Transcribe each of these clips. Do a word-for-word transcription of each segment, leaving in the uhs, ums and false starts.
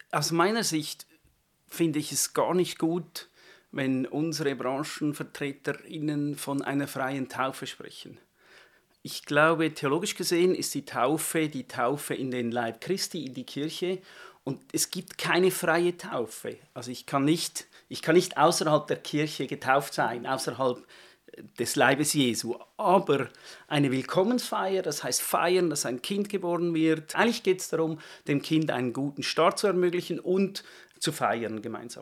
Aus meiner Sicht finde ich es gar nicht gut, wenn unsere BranchenvertreterInnen von einer freien Taufe sprechen. Ich glaube, theologisch gesehen ist die Taufe die Taufe in den Leib Christi, in die Kirche. Und es gibt keine freie Taufe. Also ich kann nicht, ich kann nicht außerhalb der Kirche getauft sein, außerhalb des Leibes Jesu. Aber eine Willkommensfeier, das heißt feiern, dass ein Kind geboren wird. Eigentlich geht es darum, dem Kind einen guten Start zu ermöglichen und zu feiern gemeinsam.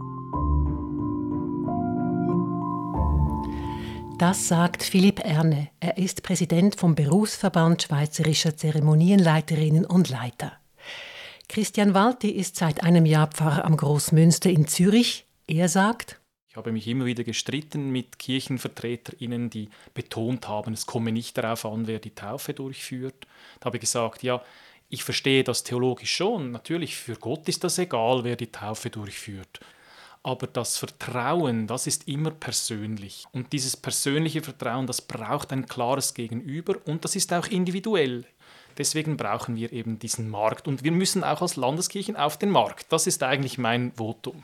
Das sagt Philipp Erne. Er ist Präsident vom Berufsverband Schweizerischer Zeremonienleiterinnen und Leiter. Christian Walti ist seit einem Jahr Pfarrer am Grossmünster in Zürich. Er sagt: Ich habe mich immer wieder gestritten mit KirchenvertreterInnen, die betont haben, es komme nicht darauf an, wer die Taufe durchführt. Da habe ich gesagt, ja, ich verstehe das theologisch schon. Natürlich, für Gott ist das egal, wer die Taufe durchführt. Aber das Vertrauen, das ist immer persönlich. Und dieses persönliche Vertrauen, das braucht ein klares Gegenüber und das ist auch individuell. Deswegen brauchen wir eben diesen Markt. Und wir müssen auch als Landeskirchen auf den Markt. Das ist eigentlich mein Votum.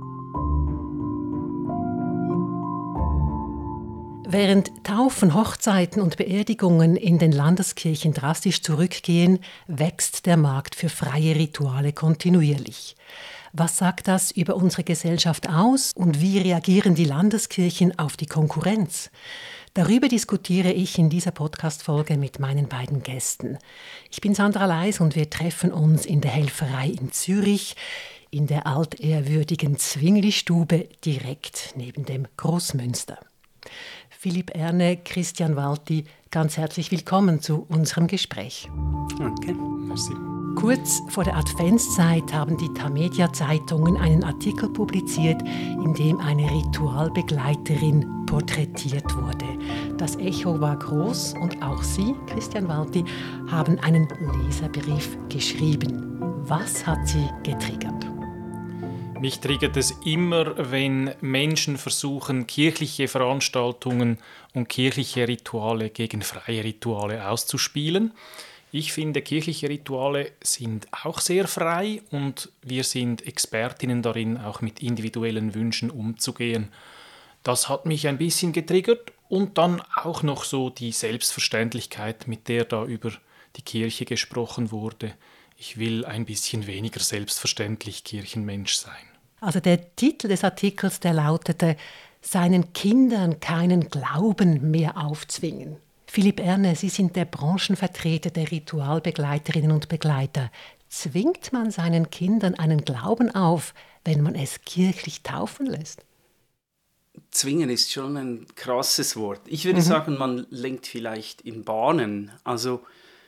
Während Taufen, Hochzeiten und Beerdigungen in den Landeskirchen drastisch zurückgehen, wächst der Markt für freie Rituale kontinuierlich. Was sagt das über unsere Gesellschaft aus und wie reagieren die Landeskirchen auf die Konkurrenz? Darüber diskutiere ich in dieser Podcast-Folge mit meinen beiden Gästen. Ich bin Sandra Leis und wir treffen uns in der Helferei in Zürich, in der altehrwürdigen Zwingli-Stube direkt neben dem Grossmünster. Philipp Erne, Christian Walti, ganz herzlich willkommen zu unserem Gespräch. Danke. Merci. Kurz vor der Adventszeit haben die Tamedia-Zeitungen einen Artikel publiziert, in dem eine Ritualbegleiterin porträtiert wurde. Das Echo war groß und auch Sie, Christian Walti, haben einen Leserbrief geschrieben. Was hat Sie getriggert? Mich triggert es immer, wenn Menschen versuchen, kirchliche Veranstaltungen und kirchliche Rituale gegen freie Rituale auszuspielen. Ich finde, kirchliche Rituale sind auch sehr frei und wir sind Expertinnen darin, auch mit individuellen Wünschen umzugehen. Das hat mich ein bisschen getriggert und dann auch noch so die Selbstverständlichkeit, mit der da über die Kirche gesprochen wurde. Ich will ein bisschen weniger selbstverständlich Kirchenmensch sein. Also der Titel des Artikels, der lautete »Seinen Kindern keinen Glauben mehr aufzwingen«. Philipp Erne, Sie sind der Branchenvertreter der Ritualbegleiterinnen und Begleiter. Zwingt man seinen Kindern einen Glauben auf, wenn man es kirchlich taufen lässt? Zwingen ist schon ein krasses Wort. Ich würde mhm. sagen, man lenkt vielleicht in Bahnen. Also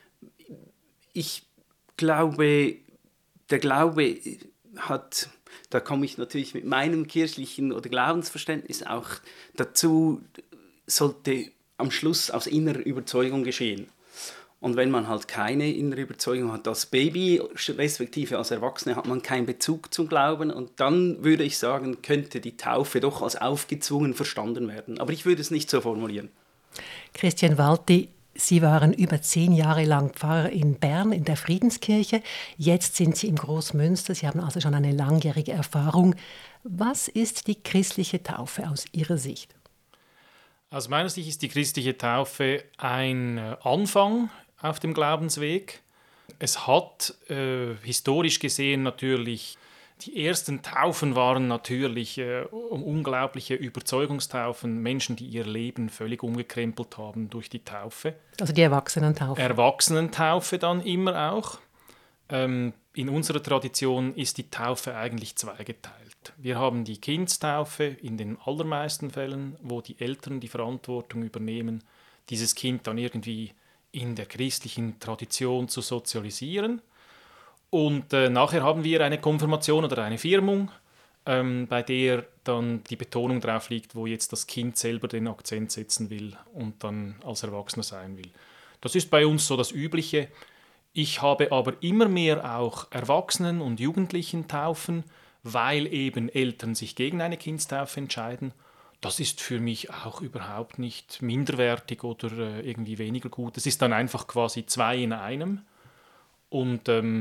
ich glaube, der Glaube hat, da komme ich natürlich mit meinem kirchlichen oder Glaubensverständnis auch dazu, sollte am Schluss aus innerer Überzeugung geschehen. Und wenn man halt keine innere Überzeugung hat, als Baby, respektive als Erwachsene, hat man keinen Bezug zum Glauben. Und dann würde ich sagen, könnte die Taufe doch als aufgezwungen verstanden werden. Aber ich würde es nicht so formulieren. Christian Walti, Sie waren über zehn Jahre lang Pfarrer in Bern in der Friedenskirche. Jetzt sind Sie im Grossmünster. Sie haben also schon eine langjährige Erfahrung. Was ist die christliche Taufe aus Ihrer Sicht? Aus meiner Sicht ist die christliche Taufe ein Anfang auf dem Glaubensweg. Es hat äh, historisch gesehen natürlich, die ersten Taufen waren natürlich äh, unglaubliche Überzeugungstaufen, Menschen, die ihr Leben völlig umgekrempelt haben durch die Taufe. Also die Erwachsenentaufe. Erwachsenentaufe dann immer auch. Ähm, in unserer Tradition ist die Taufe eigentlich zweigeteilt. Wir haben die Kindstaufe in den allermeisten Fällen, wo die Eltern die Verantwortung übernehmen, dieses Kind dann irgendwie in der christlichen Tradition zu sozialisieren. Und äh, nachher haben wir eine Konfirmation oder eine Firmung, ähm, bei der dann die Betonung drauf liegt, wo jetzt das Kind selber den Akzent setzen will und dann als Erwachsener sein will. Das ist bei uns so das Übliche. Ich habe aber immer mehr auch Erwachsenen- und Jugendlichen-Taufen, weil eben Eltern sich gegen eine Kindstaufe entscheiden. Das ist für mich auch überhaupt nicht minderwertig oder äh, irgendwie weniger gut. Es ist dann einfach quasi zwei in einem. Und ähm,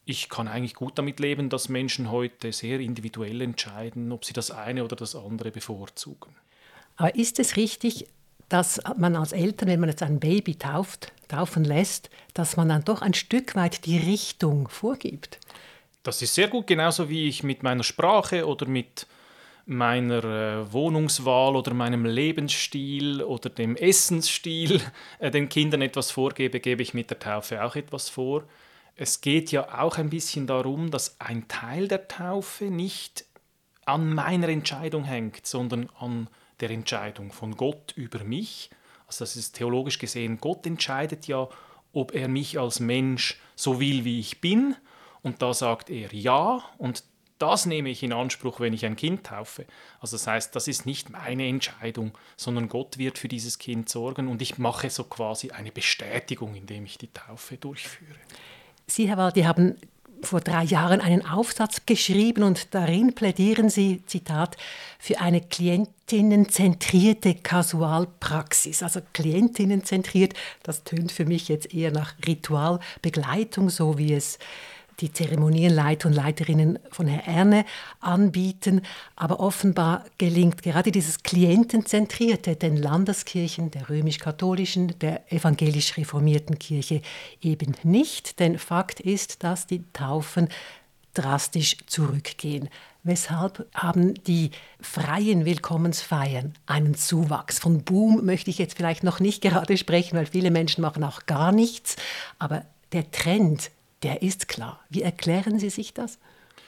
ich kann eigentlich gut damit leben, dass Menschen heute sehr individuell entscheiden, ob sie das eine oder das andere bevorzugen. Aber ist es richtig, dass man als Eltern, wenn man jetzt ein Baby tauft, taufen lässt, dass man dann doch ein Stück weit die Richtung vorgibt? Das ist sehr gut, genauso wie ich mit meiner Sprache oder mit meiner äh, Wohnungswahl oder meinem Lebensstil oder dem Essensstil äh, den Kindern etwas vorgebe, gebe ich mit der Taufe auch etwas vor. Es geht ja auch ein bisschen darum, dass ein Teil der Taufe nicht an meiner Entscheidung hängt, sondern an der Entscheidung von Gott über mich. Also das ist theologisch gesehen, Gott entscheidet ja, ob er mich als Mensch so will, wie ich bin. Und da sagt er ja, und das nehme ich in Anspruch, wenn ich ein Kind taufe. Also das heißt, das ist nicht meine Entscheidung, sondern Gott wird für dieses Kind sorgen und ich mache so quasi eine Bestätigung, indem ich die Taufe durchführe. Sie, Herr Waldi, haben vor drei Jahren einen Aufsatz geschrieben und darin plädieren Sie, Zitat, für eine klientinnenzentrierte Kasualpraxis. Also klientinnenzentriert, das tönt für mich jetzt eher nach Ritualbegleitung, so wie es die Zeremonienleiter und Leiterinnen von Herr Erne anbieten. Aber offenbar gelingt gerade dieses Klientenzentrierte den Landeskirchen, der römisch-katholischen, der evangelisch-reformierten Kirche eben nicht. Denn Fakt ist, dass die Taufen drastisch zurückgehen. Weshalb haben die freien Willkommensfeiern einen Zuwachs? Von Boom möchte ich jetzt vielleicht noch nicht gerade sprechen, weil viele Menschen machen auch gar nichts. Aber der Trend, der ist klar. Wie erklären Sie sich das?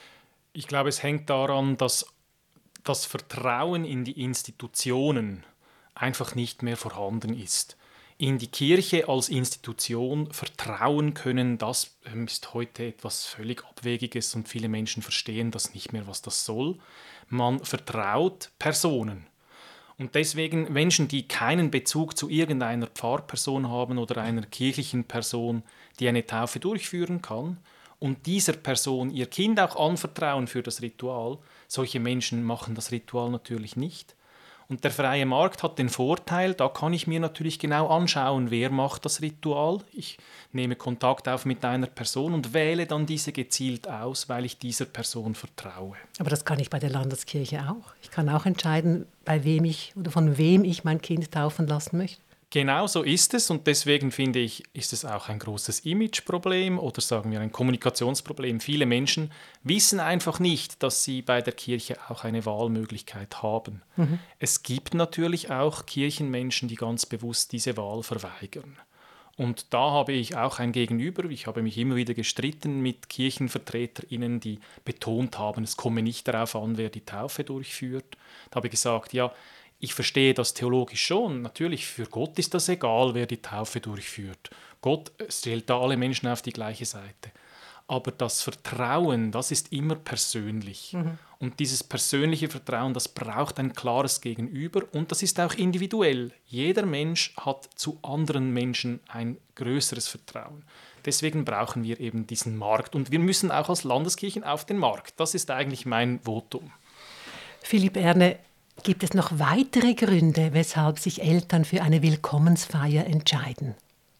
Ich glaube, es hängt daran, dass das Vertrauen in die Institutionen einfach nicht mehr vorhanden ist. In die Kirche als Institution vertrauen können, das ist heute etwas völlig Abwegiges und viele Menschen verstehen das nicht mehr, was das soll. Man vertraut Personen. Und deswegen Menschen, die keinen Bezug zu irgendeiner Pfarrperson haben oder einer kirchlichen Person, die eine Taufe durchführen kann und dieser Person ihr Kind auch anvertrauen für das Ritual, solche Menschen machen das Ritual natürlich nicht. Und der freie Markt hat den Vorteil, da kann ich mir natürlich genau anschauen, wer macht das Ritual. Ich nehme Kontakt auf mit einer Person und wähle dann diese gezielt aus, weil ich dieser Person vertraue. Aber das kann ich bei der Landeskirche auch. Ich kann auch entscheiden, bei wem ich oder von wem ich mein Kind taufen lassen möchte. Genau so ist es und deswegen finde ich, ist es auch ein großes Imageproblem oder sagen wir ein Kommunikationsproblem. Viele Menschen wissen einfach nicht, dass sie bei der Kirche auch eine Wahlmöglichkeit haben. Mhm. Es gibt natürlich auch Kirchenmenschen, die ganz bewusst diese Wahl verweigern. Und da habe ich auch ein Gegenüber. Ich habe mich immer wieder gestritten mit KirchenvertreterInnen, die betont haben, es komme nicht darauf an, wer die Taufe durchführt. Da habe ich gesagt, ja, ich verstehe das theologisch schon. Natürlich, für Gott ist das egal, wer die Taufe durchführt. Gott stellt da alle Menschen auf die gleiche Seite. Aber das Vertrauen, das ist immer persönlich. Mhm. Und dieses persönliche Vertrauen, das braucht ein klares Gegenüber und das ist auch individuell. Jeder Mensch hat zu anderen Menschen ein größeres Vertrauen. Deswegen brauchen wir eben diesen Markt und wir müssen auch als Landeskirchen auf den Markt. Das ist eigentlich mein Votum. Philipp Erne, gibt es noch weitere Gründe, weshalb sich Eltern für eine Willkommensfeier entscheiden?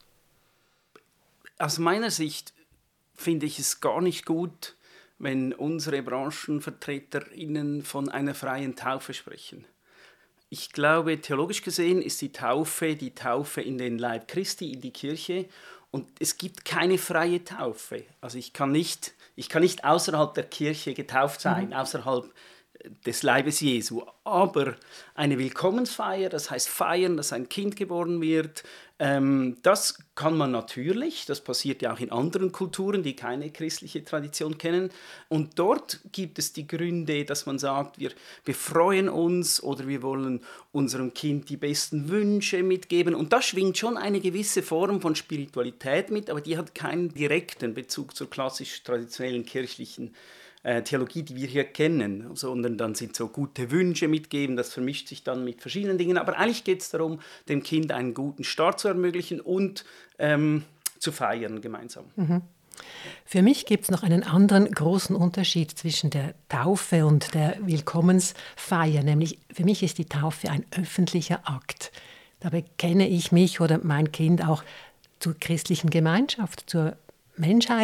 Aus meiner Sicht finde ich es gar nicht gut, wenn unsere BranchenvertreterInnen von einer freien Taufe sprechen. Ich glaube, theologisch gesehen ist die Taufe die Taufe in den Leib Christi, in die Kirche. Und es gibt keine freie Taufe. Also ich kann nicht, ich kann nicht außerhalb der Kirche getauft sein, mhm. außerhalb des Leibes Jesu. Aber eine Willkommensfeier, das heißt feiern, dass ein Kind geboren wird, ähm, das kann man natürlich, das passiert ja auch in anderen Kulturen, die keine christliche Tradition kennen. Und dort gibt es die Gründe, dass man sagt, wir, wir freuen uns oder wir wollen unserem Kind die besten Wünsche mitgeben. Und da schwingt schon eine gewisse Form von Spiritualität mit, aber die hat keinen direkten Bezug zur klassisch-traditionellen kirchlichen Theologie, die wir hier kennen, sondern dann sind so gute Wünsche mitgeben, das vermischt sich dann mit verschiedenen Dingen, aber eigentlich geht es darum, dem Kind einen guten Start zu ermöglichen und ähm, zu feiern gemeinsam. Mhm. Für mich gibt es noch einen anderen großen Unterschied zwischen der Taufe und der Willkommensfeier, nämlich für mich ist die Taufe ein öffentlicher Akt. Da bekenne ich mich oder mein Kind auch zur christlichen Gemeinschaft, zur Menschheit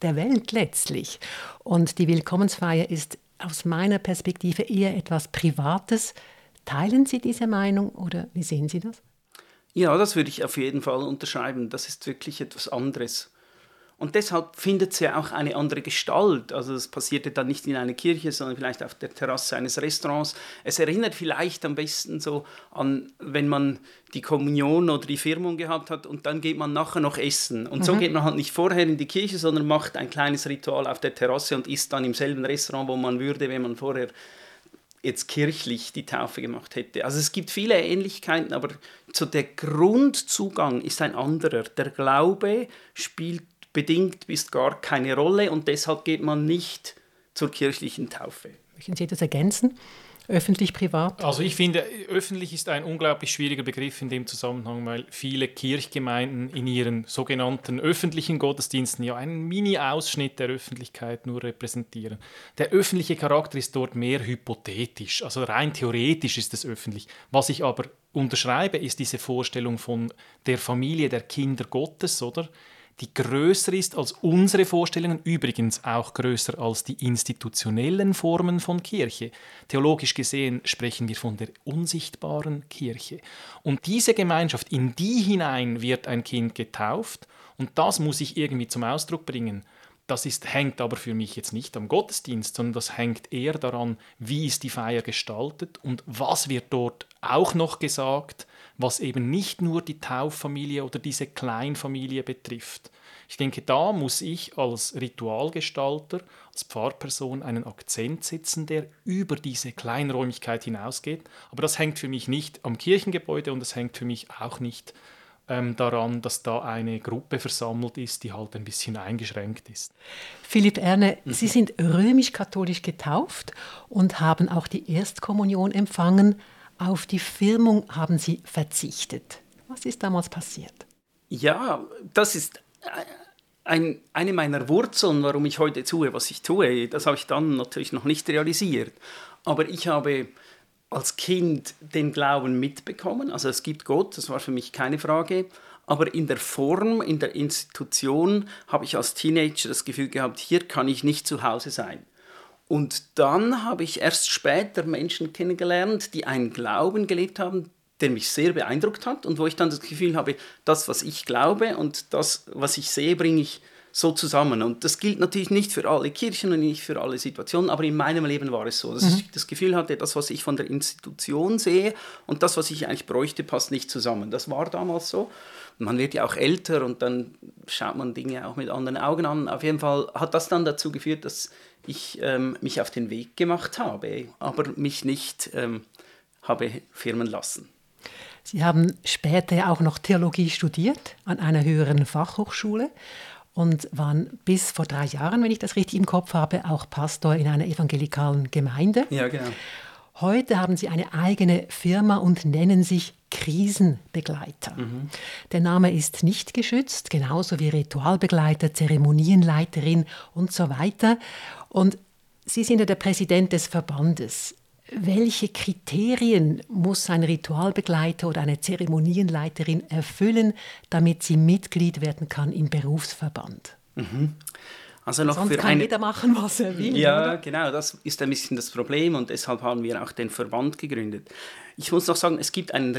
der Welt letztlich. Und die Willkommensfeier ist aus meiner Perspektive eher etwas Privates. Teilen Sie diese Meinung oder wie sehen Sie das? Ja, das würde ich auf jeden Fall unterschreiben. Das ist wirklich etwas anderes. Und deshalb findet sie auch eine andere Gestalt. Also es passierte dann nicht in einer Kirche, sondern vielleicht auf der Terrasse eines Restaurants. Es erinnert vielleicht am besten so an, wenn man die Kommunion oder die Firmung gehabt hat und dann geht man nachher noch essen. Und mhm. so geht man halt nicht vorher in die Kirche, sondern macht ein kleines Ritual auf der Terrasse und isst dann im selben Restaurant, wo man würde, wenn man vorher jetzt kirchlich die Taufe gemacht hätte. Also es gibt viele Ähnlichkeiten, aber so der Grundzugang ist ein anderer. Der Glaube spielt bedingt bis gar keine Rolle und deshalb geht man nicht zur kirchlichen Taufe. Möchten Sie das ergänzen? Öffentlich, privat? Also ich finde, öffentlich ist ein unglaublich schwieriger Begriff in dem Zusammenhang, weil viele Kirchgemeinden in ihren sogenannten öffentlichen Gottesdiensten ja einen Mini-Ausschnitt der Öffentlichkeit nur repräsentieren. Der öffentliche Charakter ist dort mehr hypothetisch, also rein theoretisch ist es öffentlich. Was ich aber unterschreibe, ist diese Vorstellung von der Familie der Kinder Gottes, oder? Die größer ist als unsere Vorstellungen, übrigens auch größer als die institutionellen Formen von Kirche. Theologisch gesehen sprechen wir von der unsichtbaren Kirche. Und diese Gemeinschaft, in die hinein wird ein Kind getauft und das muss ich irgendwie zum Ausdruck bringen. Das ist, hängt aber für mich jetzt nicht am Gottesdienst, sondern das hängt eher daran, wie ist die Feier gestaltet und was wird dort auch noch gesagt, was eben nicht nur die Tauffamilie oder diese Kleinfamilie betrifft. Ich denke, da muss ich als Ritualgestalter, als Pfarrperson einen Akzent setzen, der über diese Kleinräumigkeit hinausgeht. Aber das hängt für mich nicht am Kirchengebäude und es hängt für mich auch nicht ähm, daran, dass da eine Gruppe versammelt ist, die halt ein bisschen eingeschränkt ist. Philipp Erne, mhm. Sie sind römisch-katholisch getauft und haben auch die Erstkommunion empfangen. Auf die Firmung haben Sie verzichtet. Was ist damals passiert? Ja, das ist ein, eine meiner Wurzeln, warum ich heute tue, was ich tue. Das habe ich dann natürlich noch nicht realisiert. Aber ich habe als Kind den Glauben mitbekommen. Also es gibt Gott, das war für mich keine Frage. Aber in der Form, in der Institution habe ich als Teenager das Gefühl gehabt, hier kann ich nicht zu Hause sein. Und dann habe ich erst später Menschen kennengelernt, die einen Glauben gelebt haben, der mich sehr beeindruckt hat und wo ich dann das Gefühl habe, das, was ich glaube und das, was ich sehe, bringe ich so zusammen. Und das gilt natürlich nicht für alle Kirchen und nicht für alle Situationen, aber in meinem Leben war es so, dass mhm. ich das Gefühl hatte, das, was ich von der Institution sehe und das, was ich eigentlich bräuchte, passt nicht zusammen. Das war damals so. Man wird ja auch älter und dann schaut man Dinge auch mit anderen Augen an. Auf jeden Fall hat das dann dazu geführt, dass ich ähm, mich auf den Weg gemacht habe, aber mich nicht ähm, habe firmen lassen. Sie haben später ja auch noch Theologie studiert an einer höheren Fachhochschule und waren bis vor drei Jahren, wenn ich das richtig im Kopf habe, auch Pastor in einer evangelikalen Gemeinde. Ja, genau. Heute haben Sie eine eigene Firma und nennen sich Krisenbegleiter. Mhm. Der Name ist nicht geschützt, genauso wie Ritualbegleiter, Zeremonienleiterin und so weiter. Und Sie sind ja der Präsident des Verbandes. Welche Kriterien muss ein Ritualbegleiter oder eine Zeremonienleiterin erfüllen, damit sie Mitglied werden kann im Berufsverband? Mhm. Also noch Sonst für kann eine... jeder machen, was er will. Ja, oder? Genau, das ist ein bisschen das Problem und deshalb haben wir auch den Verband gegründet. Ich muss noch sagen, es gibt einen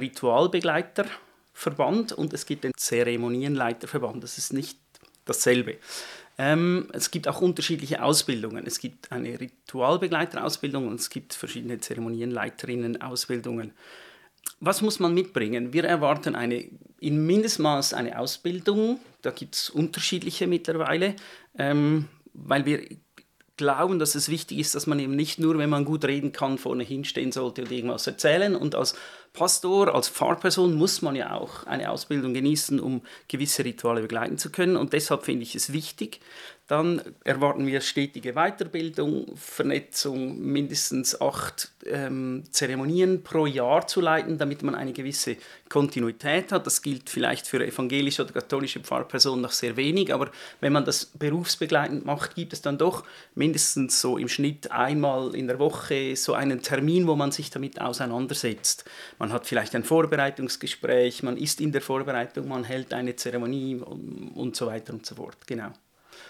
Ritualbegleiterverband und es gibt den Zeremonienleiterverband. Das ist nicht dasselbe. Ähm, es gibt auch unterschiedliche Ausbildungen. Es gibt eine Ritualbegleiterausbildung und es gibt verschiedene Zeremonienleiterinnen-Ausbildungen. Was muss man mitbringen? Wir erwarten eine, in Mindestmaß eine Ausbildung. Da gibt es unterschiedliche mittlerweile, ähm, weil wir glauben, dass es wichtig ist, dass man eben nicht nur, wenn man gut reden kann, vorne hinstehen sollte und irgendwas erzählen. Und als Pastor, als Pfarrperson muss man ja auch eine Ausbildung genießen, um gewisse Rituale begleiten zu können. Und deshalb finde ich es wichtig. Dann erwarten wir stetige Weiterbildung, Vernetzung, mindestens acht ähm, Zeremonien pro Jahr zu leiten, damit man eine gewisse Kontinuität hat. Das gilt vielleicht für evangelische oder katholische Pfarrpersonen noch sehr wenig, aber wenn man das berufsbegleitend macht, gibt es dann doch mindestens so im Schnitt einmal in der Woche so einen Termin, wo man sich damit auseinandersetzt. Man hat vielleicht ein Vorbereitungsgespräch, man ist in der Vorbereitung, man hält eine Zeremonie und, und so weiter und so fort. Genau.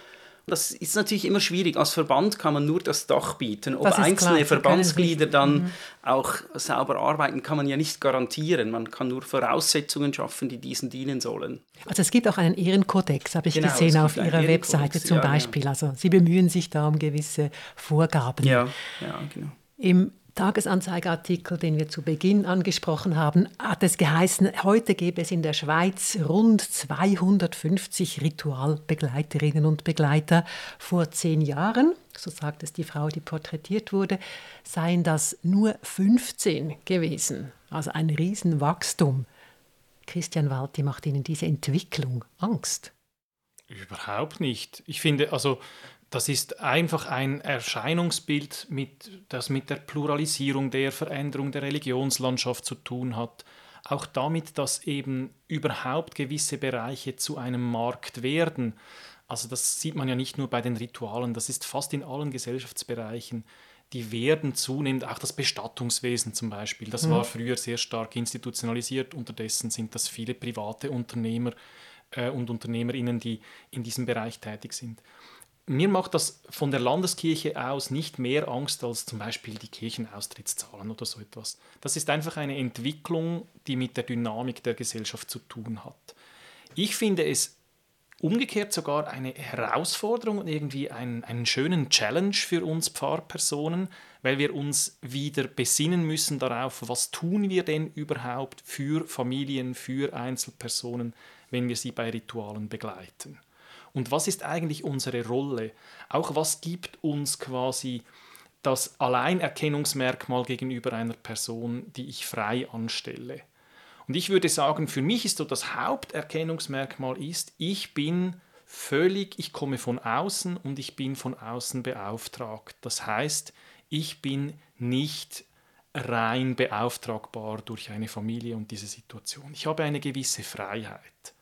Das ist natürlich immer schwierig. Als Verband kann man nur das Dach bieten. Ob Das ist einzelne klar, Verbandsglieder dann mhm. auch sauber arbeiten, kann man ja nicht garantieren. Man kann nur Voraussetzungen schaffen, die diesen dienen sollen. Also es gibt auch einen Ehrenkodex, habe ich Genau, gesehen es auf gibt einen Ihrer Webseite Ehrenkodex, zum ja, Beispiel. ja. Also Sie bemühen sich da um gewisse Vorgaben. Ja, ja, genau. Im Tagesanzeigerartikel, den wir zu Beginn angesprochen haben, hat es geheißen, heute gäbe es in der Schweiz rund zweihundertfünfzig Ritualbegleiterinnen und Begleiter. Vor zehn Jahren, so sagt es die Frau, die porträtiert wurde, seien das nur fünfzehn gewesen. Also ein Riesenwachstum. Christian Walti, macht Ihnen diese Entwicklung Angst? Überhaupt nicht. Ich finde, also das ist einfach ein Erscheinungsbild, mit, das mit der Pluralisierung, der Veränderung der Religionslandschaft zu tun hat. Auch damit, dass eben überhaupt gewisse Bereiche zu einem Markt werden. Also das sieht man ja nicht nur bei den Ritualen, das ist fast in allen Gesellschaftsbereichen. Die werden zunehmend, auch das Bestattungswesen zum Beispiel, das war früher sehr stark institutionalisiert, unterdessen sind das viele private Unternehmer äh, und Unternehmerinnen, die in diesem Bereich tätig sind. Mir macht das von der Landeskirche aus nicht mehr Angst als zum Beispiel die Kirchenaustrittszahlen oder so etwas. Das ist einfach eine Entwicklung, die mit der Dynamik der Gesellschaft zu tun hat. Ich finde es umgekehrt sogar eine Herausforderung und irgendwie einen, einen schönen Challenge für uns Pfarrpersonen, weil wir uns wieder besinnen müssen darauf, was tun wir denn überhaupt für Familien, für Einzelpersonen, wenn wir sie bei Ritualen begleiten. Und was ist eigentlich unsere Rolle? Auch was gibt uns quasi das Alleinerkennungsmerkmal gegenüber einer Person, die ich frei anstelle? Und ich würde sagen, für mich ist so das Haupterkennungsmerkmal ist, ich bin völlig, ich komme von außen und ich bin von außen beauftragt. Das heißt, ich bin nicht rein beauftragbar durch eine Familie und diese Situation. Ich habe eine gewisse Freiheit.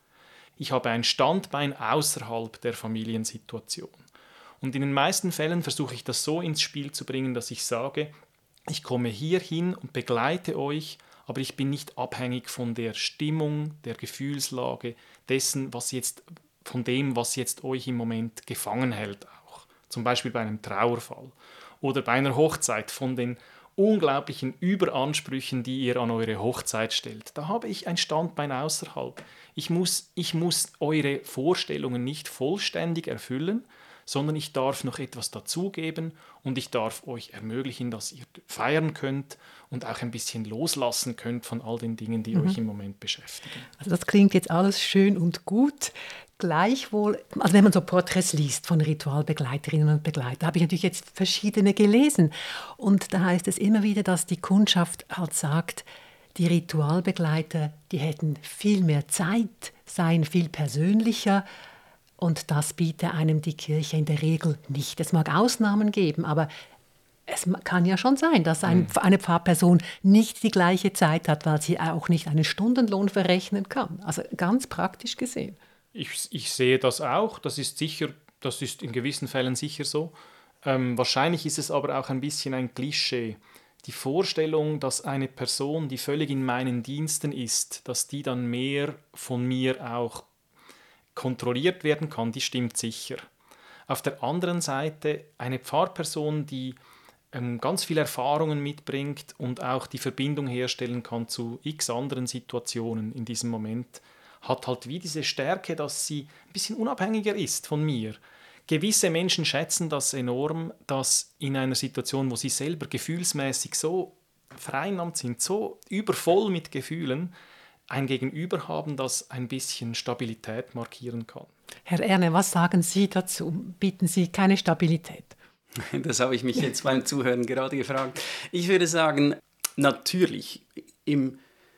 Ich habe ein Standbein außerhalb der Familiensituation. Und in den meisten Fällen versuche ich das so ins Spiel zu bringen, dass ich sage, ich komme hier hin und begleite euch, aber ich bin nicht abhängig von der Stimmung, der Gefühlslage, dessen, was jetzt, von dem, was jetzt euch im Moment gefangen hält auch. Zum Beispiel bei einem Trauerfall oder bei einer Hochzeit, von den unglaublichen Überansprüchen, die ihr an eure Hochzeit stellt. Da habe ich ein Standbein außerhalb. Ich muss, ich muss eure Vorstellungen nicht vollständig erfüllen, sondern ich darf noch etwas dazugeben und ich darf euch ermöglichen, dass ihr feiern könnt und auch ein bisschen loslassen könnt von all den Dingen, die mhm. euch im Moment beschäftigen. Also das klingt jetzt alles schön und gut. Gleichwohl, also wenn man so Porträts liest von Ritualbegleiterinnen und Begleitern, habe ich natürlich jetzt verschiedene gelesen. Und da heißt es immer wieder, dass die Kundschaft halt sagt, die Ritualbegleiter, die hätten viel mehr Zeit, seien viel persönlicher. Und das biete einem die Kirche in der Regel nicht. Es mag Ausnahmen geben, aber es kann ja schon sein, dass ein, eine Pfarrperson nicht die gleiche Zeit hat, weil sie auch nicht einen Stundenlohn verrechnen kann. Also ganz praktisch gesehen. Ich, ich sehe das auch. Das ist sicher, das ist in gewissen Fällen sicher so. Ähm, wahrscheinlich ist es aber auch ein bisschen ein Klischee. Die Vorstellung, dass eine Person, die völlig in meinen Diensten ist, dass die dann mehr von mir auch kontrolliert werden kann, die stimmt sicher. Auf der anderen Seite eine Pfarrperson, die ähm, ganz viele Erfahrungen mitbringt und auch die Verbindung herstellen kann zu x anderen Situationen in diesem Moment, hat halt wie diese Stärke, dass sie ein bisschen unabhängiger ist von mir. Gewisse Menschen schätzen das enorm, dass in einer Situation, wo sie selber gefühlsmäßig so vereinnahmt sind, so übervoll mit Gefühlen, ein Gegenüber haben, das ein bisschen Stabilität markieren kann. Herr Erne, was sagen Sie dazu? Bieten Sie keine Stabilität? Das habe ich mich jetzt beim Zuhören gerade gefragt. Ich würde sagen, natürlich, im,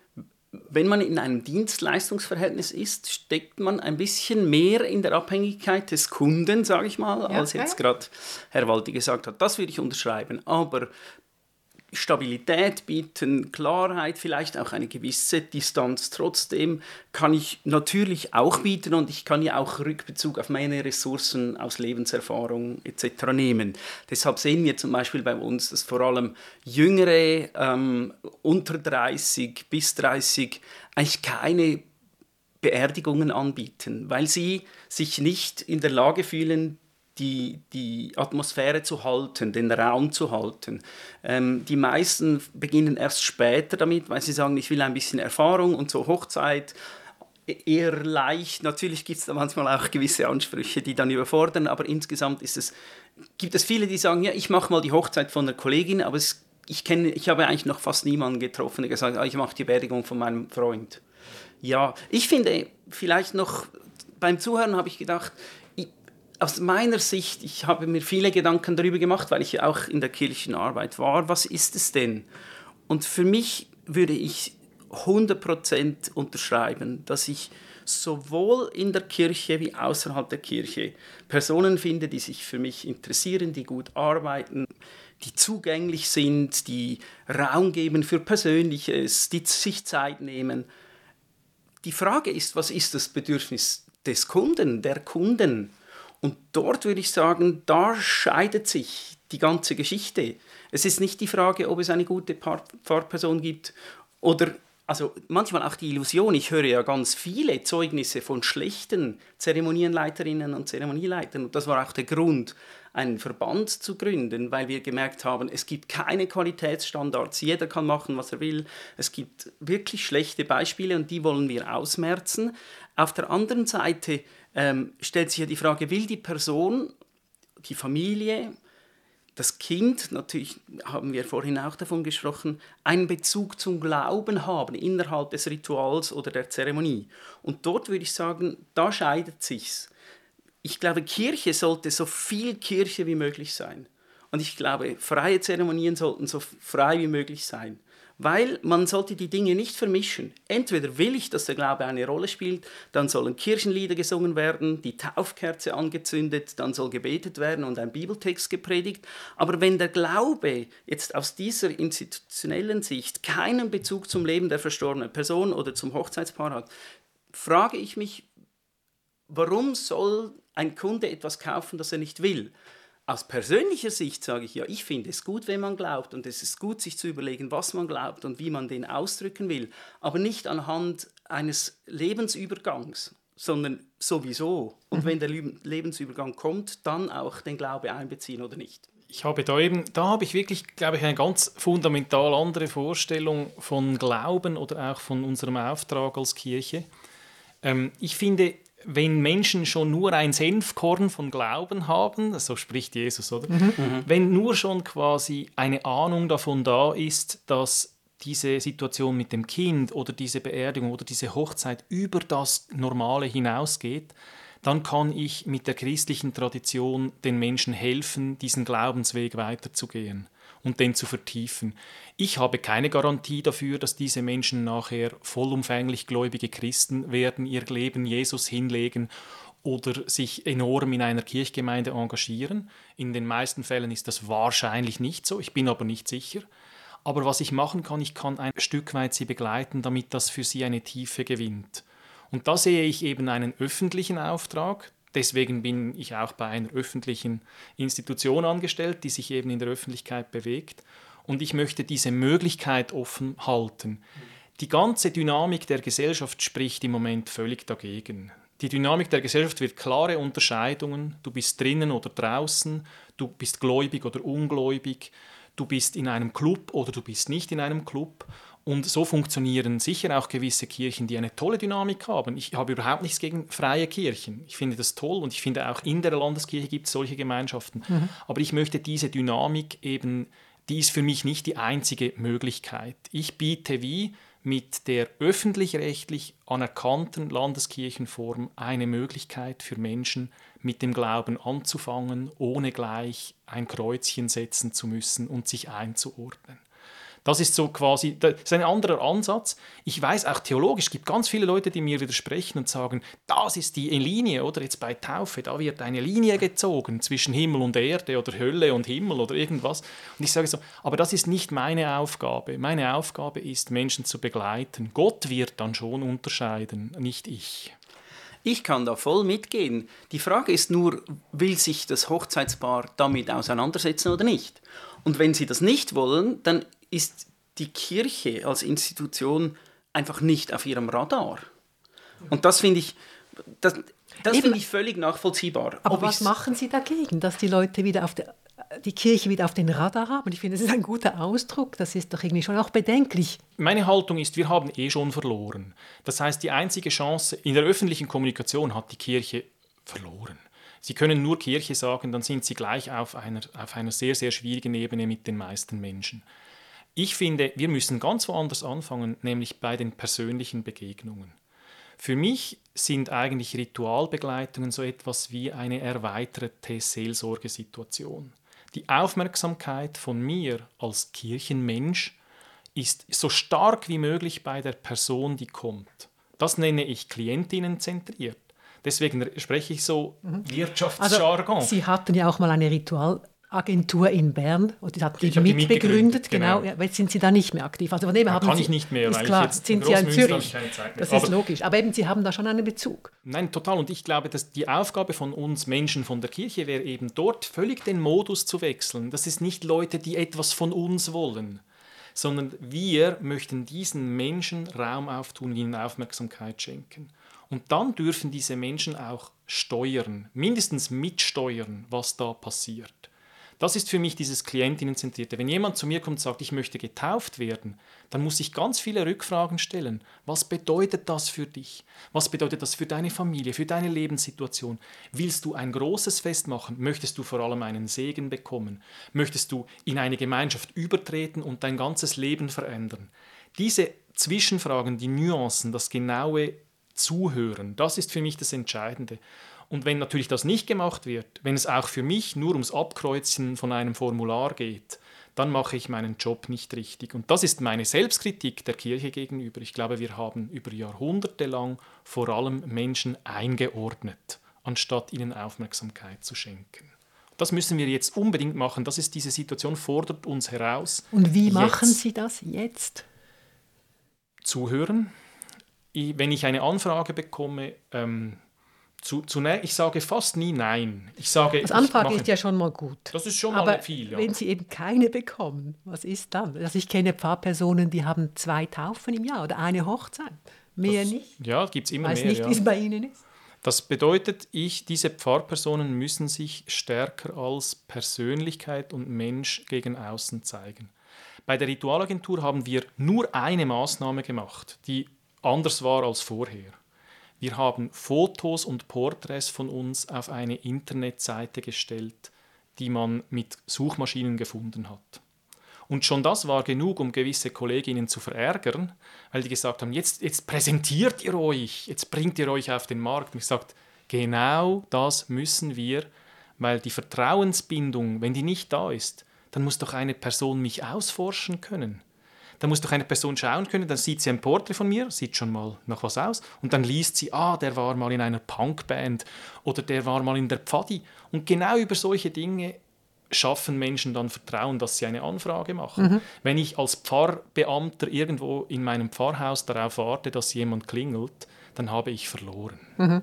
wenn man in einem Dienstleistungsverhältnis ist, steckt man ein bisschen mehr in der Abhängigkeit des Kunden, sage ich mal, als ja, jetzt gerade Herr Walti gesagt hat. Das würde ich unterschreiben. Aber Stabilität bieten, Klarheit, vielleicht auch eine gewisse Distanz. Trotzdem kann ich natürlich auch bieten und ich kann ja auch Rückbezug auf meine Ressourcen aus Lebenserfahrung et cetera nehmen. Deshalb sehen wir zum Beispiel bei uns, dass vor allem Jüngere, ähm, unter dreißig bis dreißig, eigentlich keine Beerdigungen anbieten, weil sie sich nicht in der Lage fühlen, die, die Atmosphäre zu halten, den Raum zu halten. Ähm, die meisten beginnen erst später damit, weil sie sagen, ich will ein bisschen Erfahrung und so Hochzeit eher leicht. Natürlich gibt es da manchmal auch gewisse Ansprüche, die dann überfordern, aber insgesamt ist es, gibt es viele, die sagen, ja, ich mache mal die Hochzeit von der Kollegin, aber es, ich, kenne, ich habe eigentlich noch fast niemanden getroffen, der gesagt hat, ah, ich mache die Beerdigung von meinem Freund. Ja, ich finde, vielleicht noch beim Zuhören habe ich gedacht, ich, aus meiner Sicht, ich habe mir viele Gedanken darüber gemacht, weil ich auch in der kirchlichen Arbeit war, was ist es denn? Und für mich würde ich hundert Prozent unterschreiben, dass ich sowohl in der Kirche wie außerhalb der Kirche Personen finde, die sich für mich interessieren, die gut arbeiten, die zugänglich sind, die Raum geben für Persönliches, die sich Zeit nehmen. Die Frage ist, was ist das Bedürfnis des Kunden, der Kunden? Und dort würde ich sagen, da scheidet sich die ganze Geschichte. Es ist nicht die Frage, ob es eine gute Pfarrperson gibt oder also manchmal auch die Illusion, ich höre ja ganz viele Zeugnisse von schlechten Zeremonienleiterinnen und Zeremonieleitern. Und das war auch der Grund, einen Verband zu gründen, weil wir gemerkt haben, es gibt keine Qualitätsstandards, jeder kann machen, was er will. Es gibt wirklich schlechte Beispiele und die wollen wir ausmerzen. Auf der anderen Seite ähm, stellt sich ja die Frage, will die Person, die Familie, das Kind, natürlich haben wir vorhin auch davon gesprochen, einen Bezug zum Glauben haben innerhalb des Rituals oder der Zeremonie. Und dort würde ich sagen, da scheidet sich's. Ich glaube, Kirche sollte so viel Kirche wie möglich sein. Und ich glaube, freie Zeremonien sollten so frei wie möglich sein. Weil man sollte die Dinge nicht vermischen. Entweder will ich, dass der Glaube eine Rolle spielt, dann sollen Kirchenlieder gesungen werden, die Taufkerze angezündet, dann soll gebetet werden und ein Bibeltext gepredigt. Aber wenn der Glaube jetzt aus dieser institutionellen Sicht keinen Bezug zum Leben der verstorbenen Person oder zum Hochzeitspaar hat, frage ich mich, warum soll ein Kunde etwas kaufen, das er nicht will? Aus persönlicher Sicht sage ich ja, ich finde es gut, wenn man glaubt und es ist gut, sich zu überlegen, was man glaubt und wie man den ausdrücken will, aber nicht anhand eines Lebensübergangs, sondern sowieso. Und mhm. wenn der Lebensübergang kommt, dann auch den Glaube einbeziehen oder nicht. Ich habe da eben, da habe ich wirklich, glaube ich, eine ganz fundamental andere Vorstellung von Glauben oder auch von unserem Auftrag als Kirche. Ähm, ich finde, wenn Menschen schon nur ein Senfkorn von Glauben haben, so spricht Jesus, oder? Mhm. Wenn nur schon quasi eine Ahnung davon da ist, dass diese Situation mit dem Kind oder diese Beerdigung oder diese Hochzeit über das Normale hinausgeht, dann kann ich mit der christlichen Tradition den Menschen helfen, diesen Glaubensweg weiterzugehen und den zu vertiefen. Ich habe keine Garantie dafür, dass diese Menschen nachher vollumfänglich gläubige Christen werden, ihr Leben Jesus hinlegen oder sich enorm in einer Kirchgemeinde engagieren. In den meisten Fällen ist das wahrscheinlich nicht so, ich bin aber nicht sicher. Aber was ich machen kann, ich kann ein Stück weit sie begleiten, damit das für sie eine Tiefe gewinnt. Und da sehe ich eben einen öffentlichen Auftrag. Deswegen bin ich auch bei einer öffentlichen Institution angestellt, die sich eben in der Öffentlichkeit bewegt. Und ich möchte diese Möglichkeit offen halten. Die ganze Dynamik der Gesellschaft spricht im Moment völlig dagegen. Die Dynamik der Gesellschaft wird klare Unterscheidungen. Du bist drinnen oder draußen, du bist gläubig oder ungläubig, du bist in einem Club oder du bist nicht in einem Club. Und so funktionieren sicher auch gewisse Kirchen, die eine tolle Dynamik haben. Ich habe überhaupt nichts gegen freie Kirchen. Ich finde das toll und ich finde auch in der Landeskirche gibt es solche Gemeinschaften. Mhm. Aber ich möchte diese Dynamik eben, die ist für mich nicht die einzige Möglichkeit. Ich biete wie mit der öffentlich-rechtlich anerkannten Landeskirchenform eine Möglichkeit für Menschen, mit dem Glauben anzufangen, ohne gleich ein Kreuzchen setzen zu müssen und sich einzuordnen. Das ist so quasi, das ist ein anderer Ansatz. Ich weiß auch theologisch, es gibt ganz viele Leute, die mir widersprechen und sagen, das ist die Linie, oder jetzt bei Taufe, da wird eine Linie gezogen zwischen Himmel und Erde oder Hölle und Himmel oder irgendwas. Und ich sage so, aber das ist nicht meine Aufgabe. Meine Aufgabe ist, Menschen zu begleiten. Gott wird dann schon unterscheiden, nicht ich. Ich kann da voll mitgehen. Die Frage ist nur, will sich das Hochzeitspaar damit auseinandersetzen oder nicht? Und wenn sie das nicht wollen, dann ist die Kirche als Institution einfach nicht auf ihrem Radar. Und das finde ich, das, Das finde ich völlig nachvollziehbar. Aber Ob was machen Sie dagegen, dass die Leute wieder auf der, die Kirche wieder auf den Radar haben? Ich finde, das ist ein guter Ausdruck. Das ist doch irgendwie schon auch bedenklich. Meine Haltung ist, wir haben eh schon verloren. Das heißt, die einzige Chance in der öffentlichen Kommunikation hat die Kirche verloren. Sie können nur Kirche sagen, dann sind Sie gleich auf einer, auf einer sehr, sehr schwierigen Ebene mit den meisten Menschen. Ich finde, wir müssen ganz woanders anfangen, nämlich bei den persönlichen Begegnungen. Für mich sind eigentlich Ritualbegleitungen so etwas wie eine erweiterte Seelsorgesituation. Die Aufmerksamkeit von mir als Kirchenmensch ist so stark wie möglich bei der Person, die kommt. Das nenne ich klientinnenzentriert. Deswegen spreche ich so mhm. Wirtschaftsjargon. Also, Sie hatten ja auch mal eine Ritualagentur in Bern und die hatten die mitbegründet. mitbegründet. Genau. Genau. Ja, jetzt sind Sie da nicht mehr aktiv. Also von dem ja, haben kann Sie, ich nicht mehr, ist weil klar, ich jetzt sind in Sie ja in Großmünster Zürich. keine Zeit mehr. Das Aber ist logisch. Aber eben, Sie haben da schon einen Bezug. Nein, total. Und ich glaube, dass die Aufgabe von uns Menschen von der Kirche wäre eben dort völlig den Modus zu wechseln. Das ist nicht Leute, die etwas von uns wollen, sondern wir möchten diesen Menschen Raum auftun, ihnen Aufmerksamkeit schenken. Und dann dürfen diese Menschen auch steuern, mindestens mitsteuern, was da passiert. Das ist für mich dieses Klientinnenzentrierte. Wenn jemand zu mir kommt und sagt, ich möchte getauft werden, dann muss ich ganz viele Rückfragen stellen. Was bedeutet das für dich? Was bedeutet das für deine Familie, für deine Lebenssituation? Willst du ein großes Fest machen? Möchtest du vor allem einen Segen bekommen? Möchtest du in eine Gemeinschaft übertreten und dein ganzes Leben verändern? Diese Zwischenfragen, die Nuancen, das genaue Zuhören, das ist für mich das Entscheidende. Und wenn natürlich das nicht gemacht wird, wenn es auch für mich nur ums Abkreuzen von einem Formular geht, dann mache ich meinen Job nicht richtig. Und das ist meine Selbstkritik der Kirche gegenüber. Ich glaube, wir haben über Jahrhunderte lang vor allem Menschen eingeordnet, anstatt ihnen Aufmerksamkeit zu schenken. Das müssen wir jetzt unbedingt machen. Das ist, diese Situation fordert uns heraus. Und wie jetzt. machen Sie das jetzt? Zuhören. Wenn ich eine Anfrage bekomme, ähm, zu, zunächst, ich sage fast nie Nein. Ich sage, das Anfrage ist ja schon mal gut. Das ist schon Aber mal viel. Ja. Wenn Sie eben keine bekommen, was ist dann? Also ich kenne Pfarrpersonen, die haben zwei Taufen im Jahr oder eine Hochzeit. Mehr das, nicht. Ja, gibt es immer Weiß mehr. nicht, ja. wie es bei Ihnen ist. Das bedeutet, ich, diese Pfarrpersonen müssen sich stärker als Persönlichkeit und Mensch gegen außen zeigen. Bei der Ritualagentur haben wir nur eine Maßnahme gemacht, die anders war als vorher. Wir haben Fotos und Porträts von uns auf eine Internetseite gestellt, die man mit Suchmaschinen gefunden hat. Und schon das war genug, um gewisse Kolleginnen zu verärgern, weil die gesagt haben, jetzt, jetzt präsentiert ihr euch, jetzt bringt ihr euch auf den Markt. Und ich sagte, genau das müssen wir, weil die Vertrauensbindung, wenn die nicht da ist, dann muss doch eine Person mich ausforschen können. Dann muss doch eine Person schauen können, dann sieht sie ein Porträt von mir, sieht schon mal nach was aus, und dann liest sie, ah, der war mal in einer Punkband oder der war mal in der Pfadi. Und genau über solche Dinge schaffen Menschen dann Vertrauen, dass sie eine Anfrage machen. Mhm. Wenn ich als Pfarrbeamter irgendwo in meinem Pfarrhaus darauf warte, dass jemand klingelt, dann habe ich verloren. Mhm.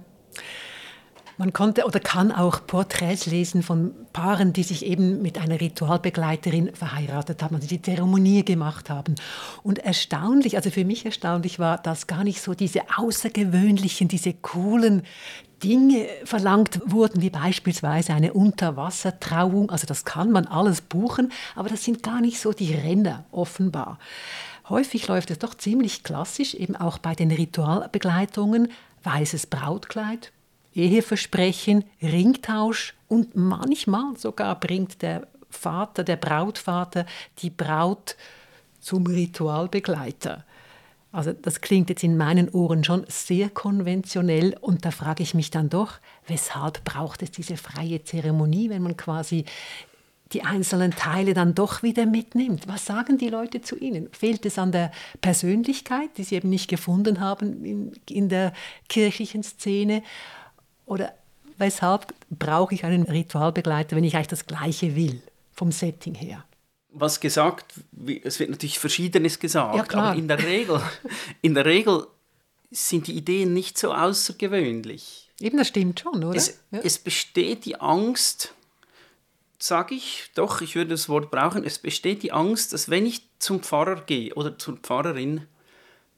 Man konnte oder kann auch Porträts lesen von Paaren, die sich eben mit einer Ritualbegleiterin verheiratet haben, also die Zeremonie gemacht haben. Und erstaunlich, also für mich erstaunlich war, dass gar nicht so diese außergewöhnlichen, diese coolen Dinge verlangt wurden, wie beispielsweise eine Unterwassertrauung. Also das kann man alles buchen, aber das sind gar nicht so die Renner offenbar. Häufig läuft es doch ziemlich klassisch, eben auch bei den Ritualbegleitungen, weißes Brautkleid, Eheversprechen, Ringtausch und manchmal sogar bringt der Vater, der Brautvater, die Braut zum Ritualbegleiter. Also das klingt jetzt in meinen Ohren schon sehr konventionell und da frage ich mich dann doch, weshalb braucht es diese freie Zeremonie, wenn man quasi die einzelnen Teile dann doch wieder mitnimmt? Was sagen die Leute zu Ihnen? Fehlt es an der Persönlichkeit, die Sie eben nicht gefunden haben in, in der kirchlichen Szene? Oder weshalb brauche ich einen Ritualbegleiter, wenn ich eigentlich das Gleiche will, vom Setting her? Was gesagt, es wird natürlich Verschiedenes gesagt, ja, klar. aber in der Regel, in der Regel sind die Ideen nicht so außergewöhnlich. Eben, das stimmt schon, oder? Es, ja. es besteht die Angst, sage ich, doch, ich würde das Wort brauchen, es besteht die Angst, dass wenn ich zum Pfarrer gehe oder zur Pfarrerin,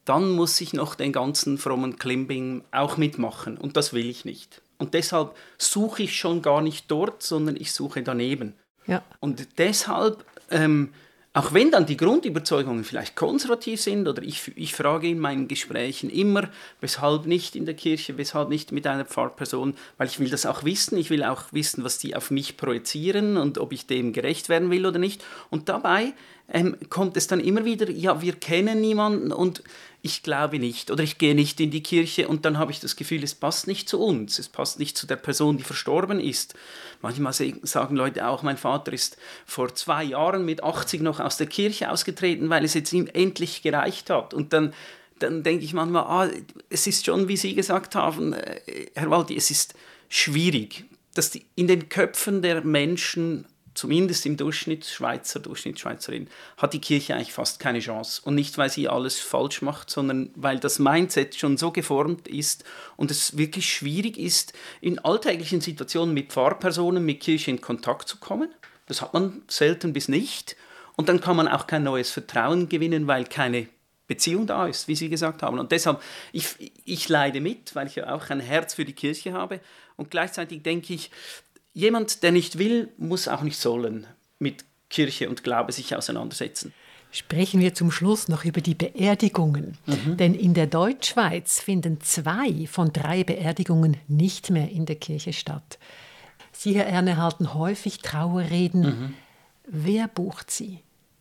dann muss ich noch den ganzen frommen Klimbim auch mitmachen. Und das will ich nicht. Und deshalb suche ich schon gar nicht dort, sondern ich suche daneben. Ja. Und deshalb, ähm, auch wenn dann die Grundüberzeugungen vielleicht konservativ sind, oder ich, ich frage in meinen Gesprächen immer, weshalb nicht in der Kirche, weshalb nicht mit einer Pfarrperson, weil ich will das auch wissen, ich will auch wissen, was die auf mich projizieren und ob ich dem gerecht werden will oder nicht. Und dabei ähm, kommt es dann immer wieder, ja, wir kennen niemanden und ich glaube nicht oder ich gehe nicht in die Kirche und dann habe ich das Gefühl, es passt nicht zu uns, es passt nicht zu der Person, die verstorben ist. Manchmal sagen Leute auch, mein Vater ist vor zwei Jahren mit achtzig noch aus der Kirche ausgetreten, weil es jetzt ihm endlich gereicht hat. Und dann, dann denke ich manchmal, ah, es ist schon, wie Sie gesagt haben, äh, Herr Walti, es ist schwierig, dass die, in den Köpfen der Menschen, zumindest im Durchschnitt, Schweizer, Durchschnitt Schweizerin, hat die Kirche eigentlich fast keine Chance. Und nicht, weil sie alles falsch macht, sondern weil das Mindset schon so geformt ist und es wirklich schwierig ist, in alltäglichen Situationen mit Pfarrpersonen, mit Kirche in Kontakt zu kommen. Das hat man selten bis nicht. Und dann kann man auch kein neues Vertrauen gewinnen, weil keine Beziehung da ist, wie Sie gesagt haben. Und deshalb, ich, ich leide mit, weil ich ja auch ein Herz für die Kirche habe. Und gleichzeitig denke ich, jemand, der nicht will, muss auch nicht sollen mit Kirche und Glaube sich auseinandersetzen. Sprechen wir zum Schluss noch über die Beerdigungen. Mhm. Denn in der Deutschschweiz finden zwei von drei Beerdigungen nicht mehr in der Kirche statt. Sie, Herr Erne, halten häufig Trauerreden. Mhm. Wer bucht sie?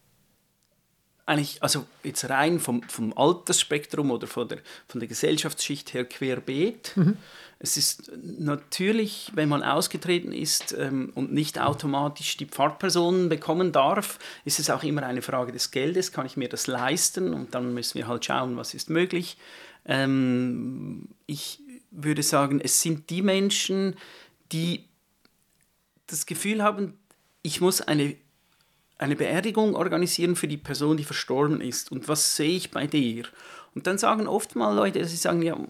Eigentlich, also jetzt rein vom, vom Altersspektrum oder von der, von der Gesellschaftsschicht her querbeet. Mhm. Es ist natürlich, wenn man ausgetreten ist ähm, und nicht automatisch die Pfarrpersonen bekommen darf, ist es auch immer eine Frage des Geldes, kann ich mir das leisten? Und dann müssen wir halt schauen, was ist möglich. Ähm, ich würde sagen, es sind die Menschen, die das Gefühl haben, ich muss eine eine Beerdigung organisieren für die Person, die verstorben ist. Und was sehe ich bei dir? Und dann sagen oft mal Leute, sie sagen, ja,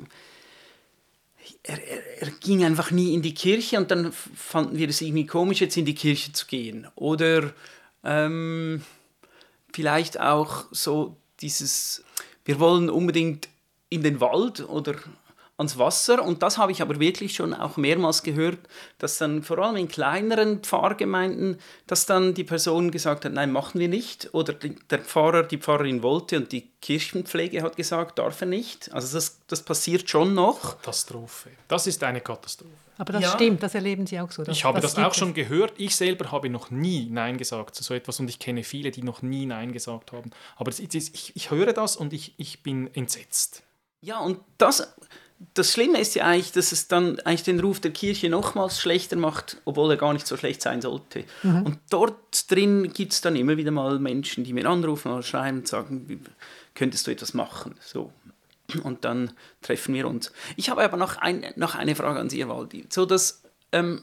er, er, er ging einfach nie in die Kirche und dann fanden wir es irgendwie komisch, jetzt in die Kirche zu gehen. Oder ähm, vielleicht auch so dieses, wir wollen unbedingt in den Wald oder ans Wasser. Und das habe ich aber wirklich schon auch mehrmals gehört, dass dann vor allem in kleineren Pfarrgemeinden, dass dann die Person gesagt hat, nein, machen wir nicht. Oder der Pfarrer, die Pfarrerin wollte und die Kirchenpflege hat gesagt, darf er nicht. Also das, das passiert schon noch. Katastrophe. Das ist eine Katastrophe. Aber das ja. stimmt, das erleben Sie auch so. Ich habe das, das auch schon gehört. Ich selber habe noch nie Nein gesagt zu so etwas und ich kenne viele, die noch nie Nein gesagt haben. Aber das ist, ich, ich höre das und ich, ich bin entsetzt. Ja, und das... Das Schlimme ist ja eigentlich, dass es dann eigentlich den Ruf der Kirche nochmals schlechter macht, obwohl er gar nicht so schlecht sein sollte. Mhm. Und dort drin gibt es dann immer wieder mal Menschen, die mir anrufen oder schreiben und sagen, könntest du etwas machen? So. Und dann treffen wir uns. Ich habe aber noch, ein, noch eine Frage an Sie, Herr Waldi. So dass, ähm,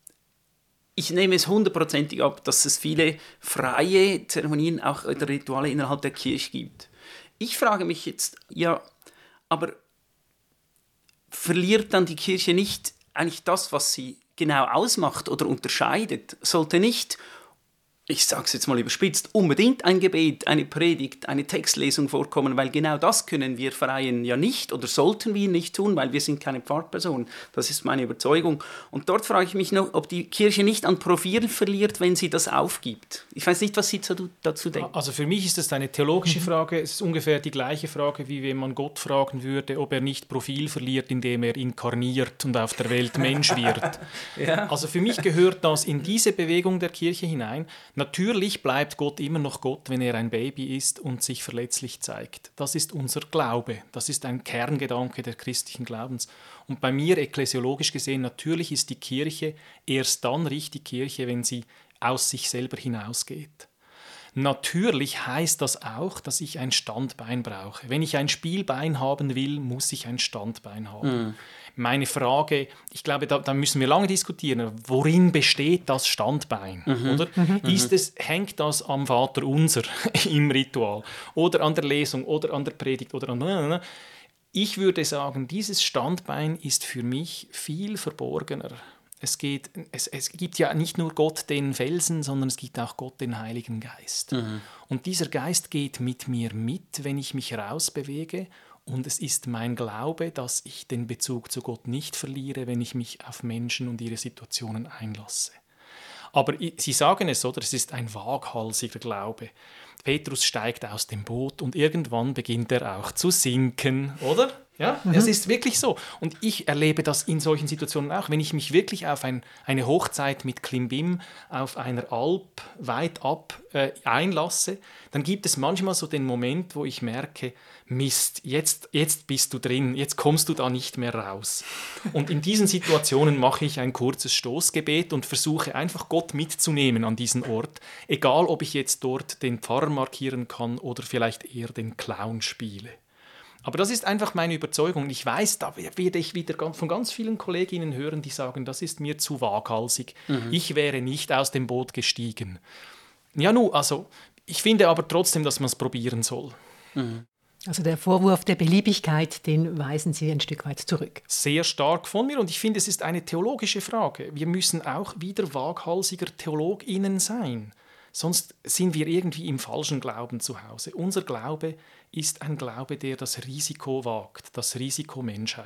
ich nehme es hundertprozentig ab, dass es viele freie Zeremonien, auch oder Rituale innerhalb der Kirche gibt. Ich frage mich jetzt, ja, aber verliert dann die Kirche nicht eigentlich das, was sie genau ausmacht oder unterscheidet? Sollte nicht, ich sage es jetzt mal überspitzt, unbedingt ein Gebet, eine Predigt, eine Textlesung vorkommen, weil genau das können wir Freien ja nicht oder sollten wir nicht tun, weil wir sind keine Pfarrpersonen. Das ist meine Überzeugung. Und dort frage ich mich noch, ob die Kirche nicht an Profil verliert, wenn sie das aufgibt. Ich weiß nicht, was Sie dazu denken. Also für mich ist das eine theologische Frage. Es ist ungefähr die gleiche Frage, wie wenn man Gott fragen würde, ob er nicht Profil verliert, indem er inkarniert und auf der Welt Mensch wird. Ja. Also für mich gehört das in diese Bewegung der Kirche hinein. Natürlich bleibt Gott immer noch Gott, wenn er ein Baby ist und sich verletzlich zeigt. Das ist unser Glaube. Das ist ein Kerngedanke der christlichen Glaubens. Und bei mir, ekklesiologisch gesehen, natürlich ist die Kirche erst dann richtig Kirche, wenn sie aus sich selber hinausgeht. Natürlich heißt das auch, dass ich ein Standbein brauche. Wenn ich ein Spielbein haben will, muss ich ein Standbein haben. Mm. Meine Frage, ich glaube, da, da müssen wir lange diskutieren, worin besteht das Standbein? Mhm. Oder? Mhm. Ist es, hängt das am Vaterunser im Ritual oder an der Lesung oder an der Predigt? Oder an... Ich würde sagen, dieses Standbein ist für mich viel verborgener. Es, geht, es, es gibt ja nicht nur Gott den Felsen, sondern es gibt auch Gott den Heiligen Geist. Mhm. Und dieser Geist geht mit mir mit, wenn ich mich rausbewege. Und es ist mein Glaube, dass ich den Bezug zu Gott nicht verliere, wenn ich mich auf Menschen und ihre Situationen einlasse. Aber Sie sagen es, oder? Es ist ein waghalsiger Glaube. Petrus steigt aus dem Boot und irgendwann beginnt er auch zu sinken, oder? Ja, mhm. Es ist wirklich so. Und ich erlebe das in solchen Situationen auch. Wenn ich mich wirklich auf ein, eine Hochzeit mit Klimbim auf einer Alp weit ab äh, einlasse, dann gibt es manchmal so den Moment, wo ich merke, Mist, jetzt, jetzt bist du drin, jetzt kommst du da nicht mehr raus. Und in diesen Situationen mache ich ein kurzes Stoßgebet und versuche einfach Gott mitzunehmen an diesen Ort, egal ob ich jetzt dort den Pfarrer markieren kann oder vielleicht eher den Clown spiele. Aber das ist einfach meine Überzeugung. Ich weiß, da werde ich wieder von ganz vielen Kolleginnen hören, die sagen, das ist mir zu waghalsig. Mhm. Ich wäre nicht aus dem Boot gestiegen. Ja, nun, also ich finde aber trotzdem, dass man es probieren soll. Mhm. Also der Vorwurf der Beliebigkeit, den weisen Sie ein Stück weit zurück. Sehr stark von mir und ich finde, es ist eine theologische Frage. Wir müssen auch wieder waghalsiger TheologInnen sein. Sonst sind wir irgendwie im falschen Glauben zu Hause. Unser Glaube ist ein Glaube, der das Risiko wagt, das Risiko Menschheit.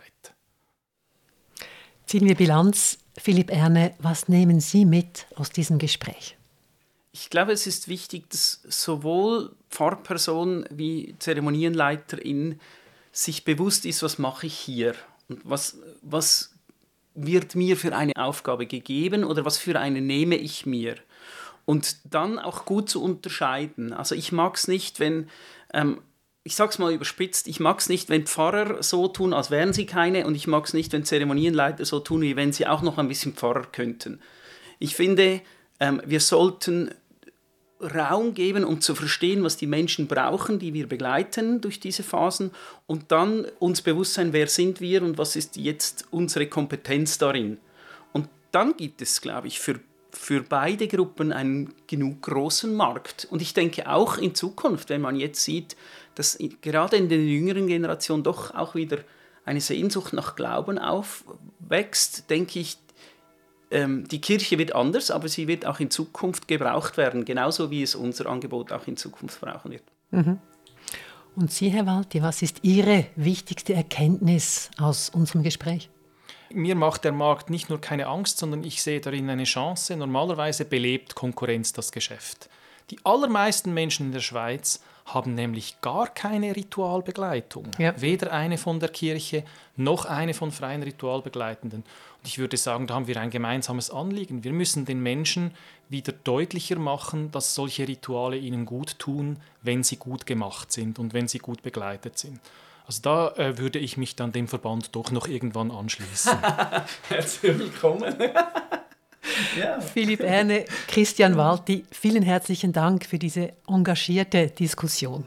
Ziehen wir Bilanz. Philipp Erne, was nehmen Sie mit aus diesem Gespräch? Ich glaube, es ist wichtig, dass sowohl Pfarrperson wie Zeremonienleiterin sich bewusst ist, was mache ich hier und was, was wird mir für eine Aufgabe gegeben oder was für eine nehme ich mir. Und dann auch gut zu unterscheiden. Also ich mag es nicht, wenn, ähm, ich sage es mal überspitzt, ich mag es nicht, wenn Pfarrer so tun, als wären sie keine, und ich mag es nicht, wenn Zeremonienleiter so tun, wie wenn sie auch noch ein bisschen Pfarrer könnten. Ich finde, ähm, wir sollten Raum geben, um zu verstehen, was die Menschen brauchen, die wir begleiten durch diese Phasen, und dann uns bewusst sein, wer sind wir und was ist jetzt unsere Kompetenz darin. Und dann gibt es, glaube ich, für für beide Gruppen einen genug großen Markt. Und ich denke auch in Zukunft, wenn man jetzt sieht, dass gerade in der jüngeren Generation doch auch wieder eine Sehnsucht nach Glauben aufwächst, denke ich, ähm, die Kirche wird anders, aber sie wird auch in Zukunft gebraucht werden, genauso wie es unser Angebot auch in Zukunft brauchen wird. Mhm. Und Sie, Herr Walti, was ist Ihre wichtigste Erkenntnis aus unserem Gespräch? Mir macht der Markt nicht nur keine Angst, sondern ich sehe darin eine Chance. Normalerweise belebt Konkurrenz das Geschäft. Die allermeisten Menschen in der Schweiz haben nämlich gar keine Ritualbegleitung. Ja. Weder eine von der Kirche, noch eine von freien Ritualbegleitenden. Und ich würde sagen, da haben wir ein gemeinsames Anliegen. Wir müssen den Menschen wieder deutlicher machen, dass solche Rituale ihnen gut tun, wenn sie gut gemacht sind und wenn sie gut begleitet sind. Also da äh, würde ich mich dann dem Verband doch noch irgendwann anschließen. Herzlich willkommen. Ja. Philipp Erne, Christian Walti, vielen herzlichen Dank für diese engagierte Diskussion.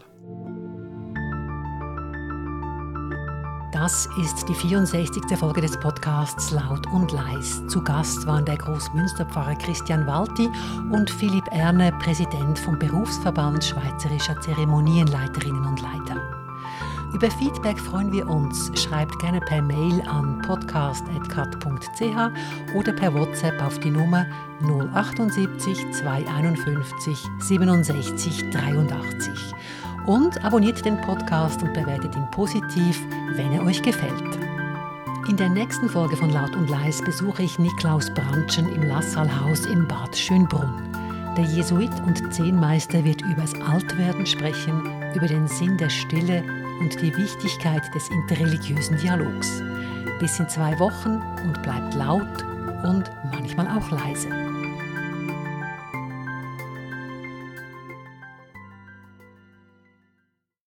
Das ist die vierundsechzigste Folge des Podcasts Laut und Leis. Zu Gast waren der Großmünsterpfarrer Christian Walti und Philipp Erne, Präsident vom Berufsverband Schweizerischer Zeremonienleiterinnen und Leiter. Über Feedback freuen wir uns. Schreibt gerne per Mail an podcast at cat punkt c h oder per WhatsApp auf die Nummer null achtundsiebzig zweihunderteinundfünfzig siebenundsechzig dreiundachtzig. Und abonniert den Podcast und bewertet ihn positiv, wenn er euch gefällt. In der nächsten Folge von Laut und Leis besuche ich Niklaus Brandtschen im Lassalhaus in Bad Schönbrunn. Der Jesuit und Zehnmeister wird über das Altwerden sprechen, über den Sinn der Stille und die Wichtigkeit des interreligiösen Dialogs. Bis in zwei Wochen und bleibt laut und manchmal auch leise.